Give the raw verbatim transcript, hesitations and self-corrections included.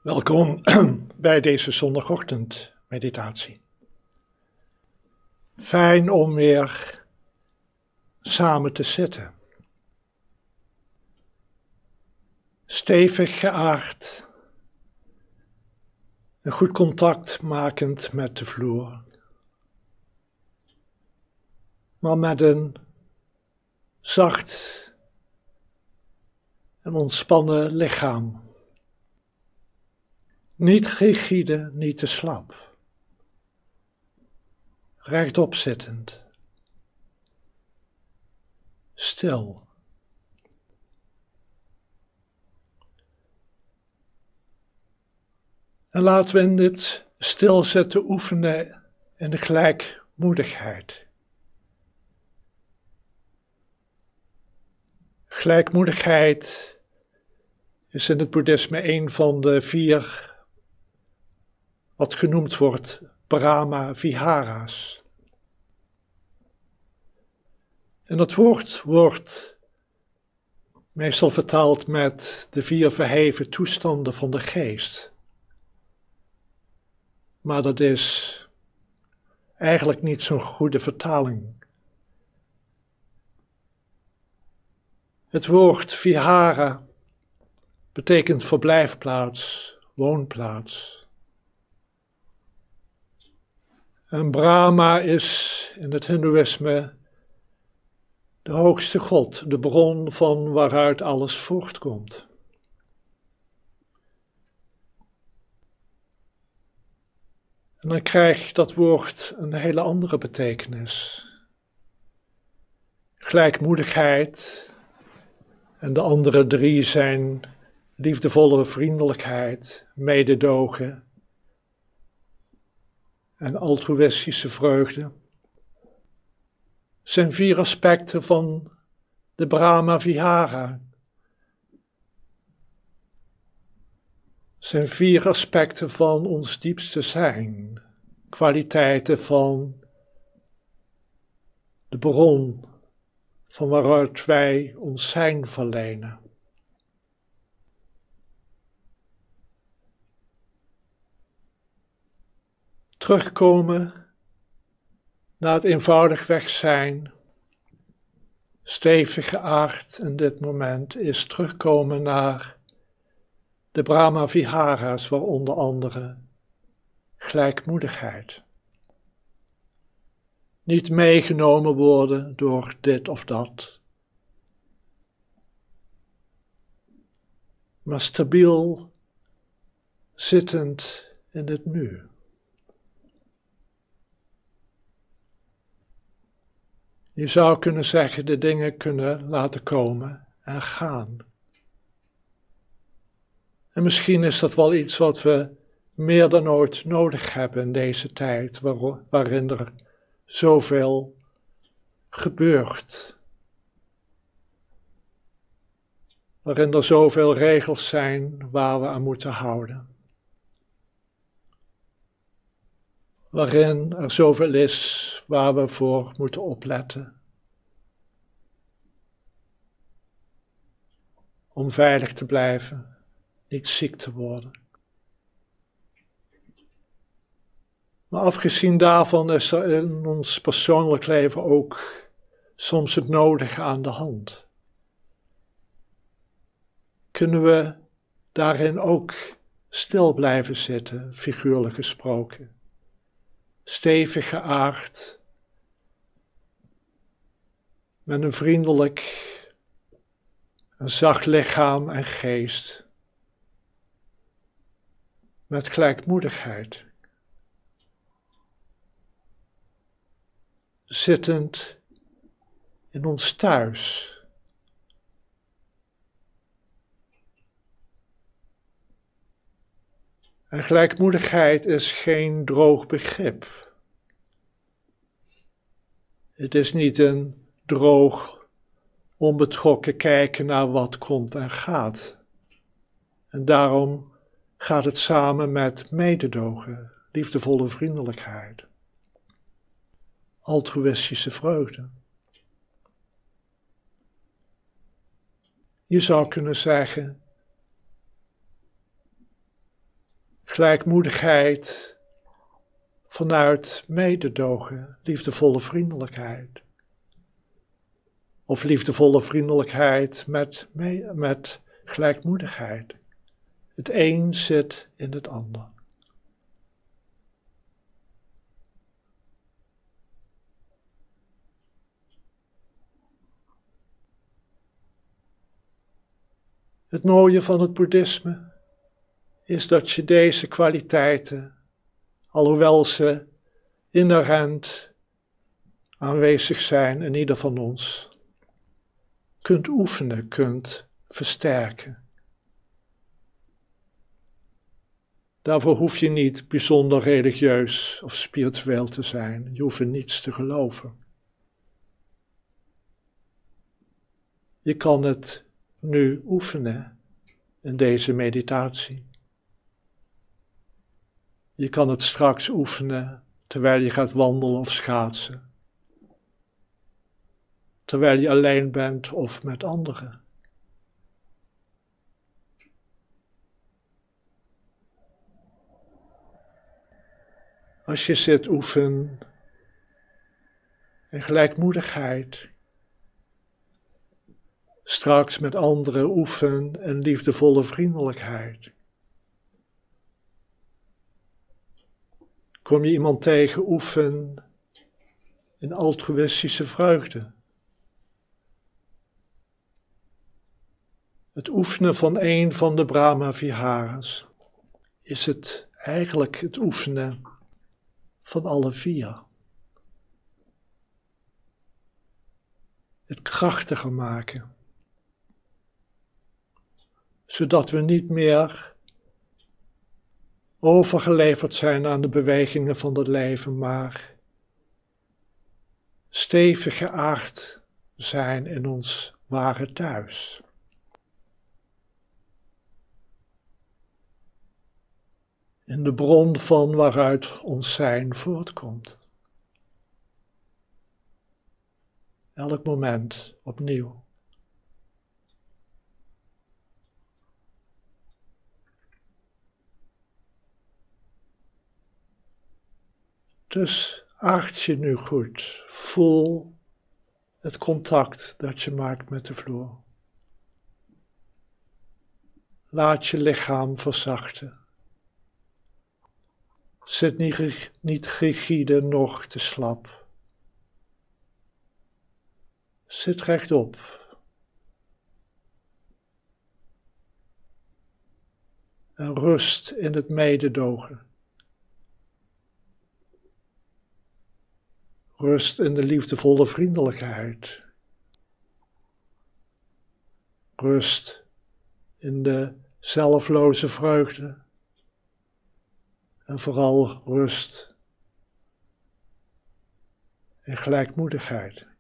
Welkom bij deze zondagochtendmeditatie. Fijn om weer samen te zitten. Stevig geaard en goed contact makend met de vloer. Maar met een zacht en ontspannen lichaam. Niet rigide, niet te slap. Rechtop zittend. Stil. En laten we in dit stilzitten oefenen in de gelijkmoedigheid. Gelijkmoedigheid is in het boeddhisme een van de vier wat genoemd wordt Brahma Vihara's. En dat woord wordt meestal vertaald met de vier verheven toestanden van de geest. Maar dat is eigenlijk niet zo'n goede vertaling. Het woord Vihara betekent verblijfplaats, woonplaats. En Brahma is in het Hindoeïsme de hoogste God, de bron van waaruit alles voortkomt. En dan krijgt dat woord een hele andere betekenis. Gelijkmoedigheid en de andere drie zijn liefdevolle vriendelijkheid, mededogen en altruïstische vreugde, zijn vier aspecten van de Brahma Vihara. Zijn vier aspecten van ons diepste zijn, kwaliteiten van de bron van waaruit wij ons zijn verlenen. Terugkomen naar het eenvoudigweg zijn, stevig geaard in dit moment, is terugkomen naar de Brahma Vihara's, waaronder andere gelijkmoedigheid. Niet meegenomen worden door dit of dat, maar stabiel zittend in het nu. Je zou kunnen zeggen, de dingen kunnen laten komen en gaan. En misschien is dat wel iets wat we meer dan ooit nodig hebben in deze tijd, waar, waarin er zoveel gebeurt. Waarin er zoveel regels zijn waar we aan moeten houden. Waarin er zoveel is waar we voor moeten opletten. Om veilig te blijven, niet ziek te worden. Maar afgezien daarvan is er in ons persoonlijk leven ook soms het nodige aan de hand. Kunnen we daarin ook stil blijven zitten, figuurlijk gesproken. Stevig geaard, met een vriendelijk, een zacht lichaam en geest, met gelijkmoedigheid. Zittend in ons thuis. En gelijkmoedigheid is geen droog begrip. Het is niet een droog, onbetrokken kijken naar wat komt en gaat. En daarom gaat het samen met mededogen, liefdevolle vriendelijkheid, altruïstische vreugde. Je zou kunnen zeggen, gelijkmoedigheid vanuit mededogen, liefdevolle vriendelijkheid. Of liefdevolle vriendelijkheid met, met gelijkmoedigheid. Het een zit in het ander. Het mooie van het boeddhisme is dat je deze kwaliteiten, alhoewel ze inherent aanwezig zijn in ieder van ons, kunt oefenen, kunt versterken. Daarvoor hoef je niet bijzonder religieus of spiritueel te zijn. Je hoeft in niets te geloven. Je kan het nu oefenen in deze meditatie. Je kan het straks oefenen terwijl je gaat wandelen of schaatsen. Terwijl je alleen bent of met anderen. Als je zit, oefen in gelijkmoedigheid. Straks met anderen oefen in liefdevolle vriendelijkheid. Kom je iemand tegen, oefen in altruïstische vreugde. Het oefenen van een van de Brahma-viharas is het eigenlijk het oefenen van alle vier. Het krachtiger maken. Zodat we niet meer overgeleverd zijn aan de bewegingen van het leven, maar stevig geaard zijn in ons ware thuis. In de bron van waaruit ons zijn voortkomt. Elk moment opnieuw. Dus aard je nu goed. Voel het contact dat je maakt met de vloer. Laat je lichaam verzachten. Zit niet, niet rigide, noch te slap. Zit rechtop. En rust in het mededogen. Rust in de liefdevolle vriendelijkheid. Rust in de zelfloze vreugde. En vooral rust en gelijkmoedigheid.